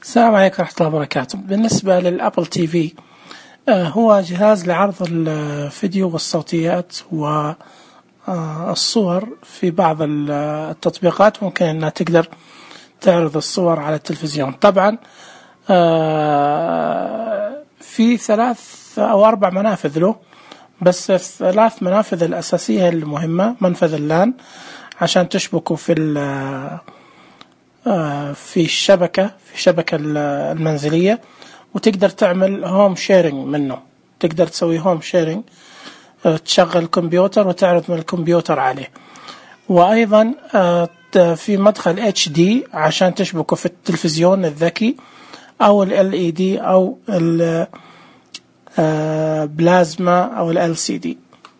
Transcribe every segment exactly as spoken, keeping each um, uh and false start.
السلام عليكم ورحمة الله وبركاته. بالنسبة للأبل تي في هو جهاز لعرض الفيديو والصوتيات والصور في بعض التطبيقات. ممكن أنها تقدر تعرض الصور على التلفزيون. طبعا في ثلاث أو أربع منافذ له، بس الثلاث منافذ الأساسية المهمة: منفذ اللان عشان تشبكوا في في الشبكة في الشبكة المنزلية، وتقدر تعمل هوم شيرينج منه، تقدر تسوي هوم شيرينج، تشغل كمبيوتر وتعرض من الكمبيوتر عليه. وأيضا في مدخل اتش دي عشان تشبكه في التلفزيون الذكي أو ال إل إي دي أو البلازما أو ال إل سي دي،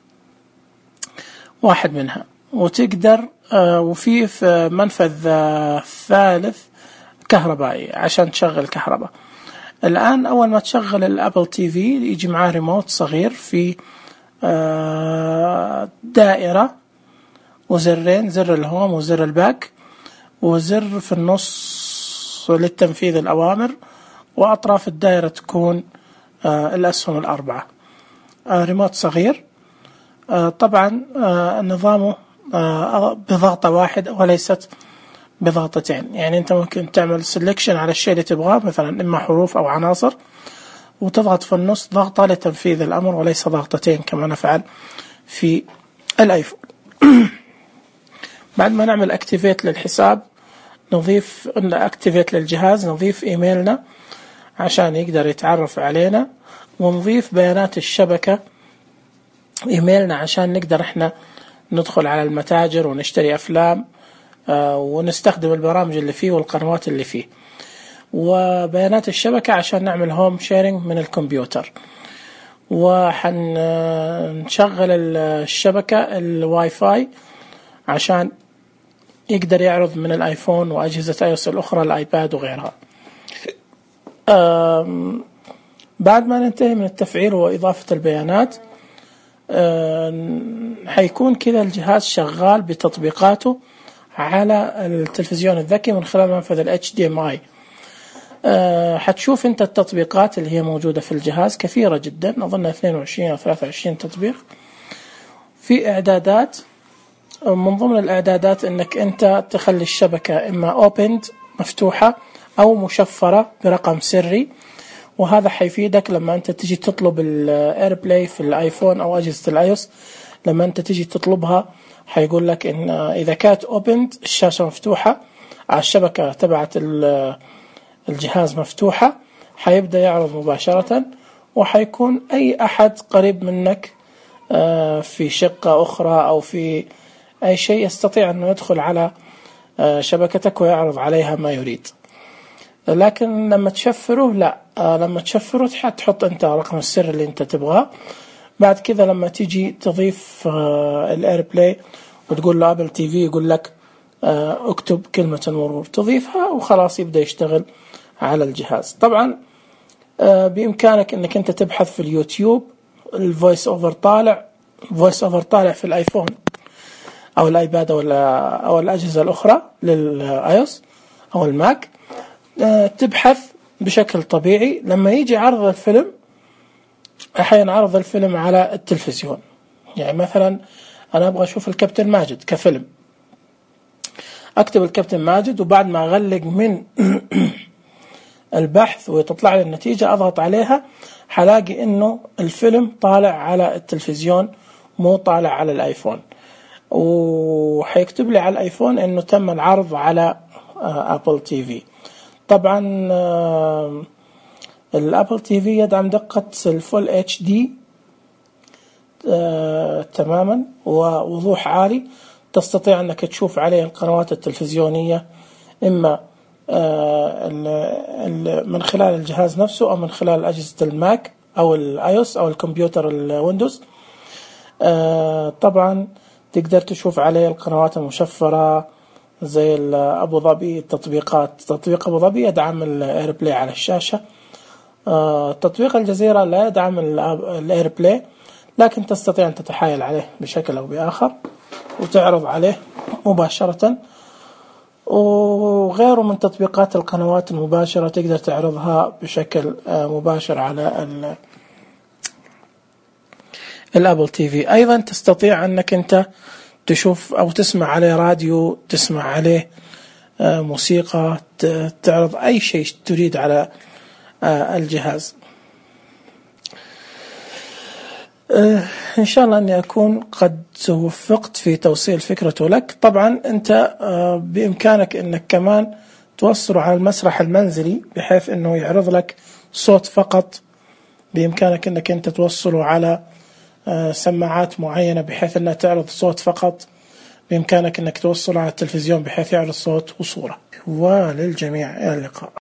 واحد منها. وتقدر وفي منفذ ثالث كهربائي عشان تشغل كهرباء. الآن أول ما تشغل الأبل تي في يجي معاه ريموت صغير في دائرة وزرين، زر الهوم وزر الباك، وزر في النص للتنفيذ الأوامر، وأطراف الدائرة تكون الأسهم الأربعة. ريموت صغير. طبعا نظامه بضغطة واحدة وليست بضغطتين، يعني أنت ممكن تعمل سيلكشن على الشيء اللي تبغاه، مثلا إما حروف أو عناصر، وتضغط في النص ضغطة لتنفيذ الأمر وليس ضغطتين كما نفعل في الآيفون. بعد ما نعمل اكتيفيت للحساب نضيف اكتيفيت للجهاز، نضيف إيميلنا عشان يقدر يتعرف علينا، ونضيف بيانات الشبكة إيميلنا عشان نقدر إحنا ندخل على المتاجر ونشتري أفلام ونستخدم البرامج اللي فيه والقنوات اللي فيه، وبيانات الشبكة عشان نعمل هوم شيرينج من الكمبيوتر. وحنشغل الشبكة الواي فاي عشان يقدر يعرض من الآيفون وأجهزة آي أو إس الأخرى، الآيباد وغيرها. بعد ما ننتهي من التفعيل وإضافة البيانات، حيكون كذا الجهاز شغال بتطبيقاته على التلفزيون الذكي من خلال منفذ ال إتش دي إم آي. حتشوف انت التطبيقات اللي هي موجودة في الجهاز كثيرة جدا، أظن اثنين وعشرين أو ثلاثة وعشرين تطبيق. في إعدادات، من ضمن الإعدادات انك انت تخلي الشبكة إما opened مفتوحة أو مشفرة برقم سري، وهذا حيفيدك لما أنت تجي تطلب الإير بلاي في الآيفون أو أجهزة الآيوس. لما أنت تجي تطلبها حيقول لك إن إذا كانت opened الشاشة مفتوحة على الشبكة تبعت الجهاز مفتوحة، حيبدأ يعرض مباشرة، وحيكون أي أحد قريب منك في شقة أخرى أو في أي شيء يستطيع أنه يدخل على شبكتك ويعرض عليها ما يريد. لكن لما تشفره لا، لما تشفره تحط انت رقم السر اللي انت تبغاه. بعد كذا لما تيجي تضيف الاير بلاي وتقول له ابل تي في، يقول لك اكتب كلمة مرور، تضيفها وخلاص يبدأ يشتغل على الجهاز. طبعا بإمكانك انك انت تبحث في اليوتيوب الفويس اوفر طالع، فويس اوفر طالع في الايفون او الايباد او او الاجهزة الاخرى للايوس او الماك، تبحث بشكل طبيعي. لما يجي عرض الفيلم أحيانا عرض الفيلم على التلفزيون، يعني مثلا أنا أبغى أشوف الكابتن ماجد كفيلم، أكتب الكابتن ماجد، وبعد ما أغلق من البحث وتطلع لي النتيجة أضغط عليها، حلاقي إنه الفيلم طالع على التلفزيون مو طالع على الآيفون، وحيكتب لي على الآيفون إنه تم العرض على أبل تي في. طبعا الأبل تي في يدعم دقة الفول اتش دي تماما ووضوح عالي، تستطيع أنك تشوف عليه القنوات التلفزيونية إما من خلال الجهاز نفسه أو من خلال أجهزة الماك أو الآيوس أو الكمبيوتر الويندوز. طبعا تقدر تشوف عليه القنوات المشفرة زي أبو ظبي. التطبيقات، تطبيق أبو ظبي يدعم الإير بلاي على الشاشة. تطبيق الجزيرة لا يدعم الإير بلاي، لكن تستطيع أن تتحايل عليه بشكل أو بآخر وتعرض عليه مباشرة. وغيره من تطبيقات القنوات المباشرة تقدر تعرضها بشكل مباشر على الأبل تي في. أيضا تستطيع أنك أنت تشوف أو تسمع عليه راديو، تسمع عليه موسيقى، تعرض أي شيء تريد على الجهاز. إن شاء الله أني أكون قد وفقت في توصيل فكرته لك. طبعا أنت بإمكانك أنك كمان توصله على المسرح المنزلي بحيث أنه يعرض لك صوت فقط. بإمكانك أنك أنت توصله على سماعات معينة بحيث أنها تعرض صوت فقط. بإمكانك أنك توصله على التلفزيون بحيث يعرض صوت وصورة. وللجميع إلى اللقاء.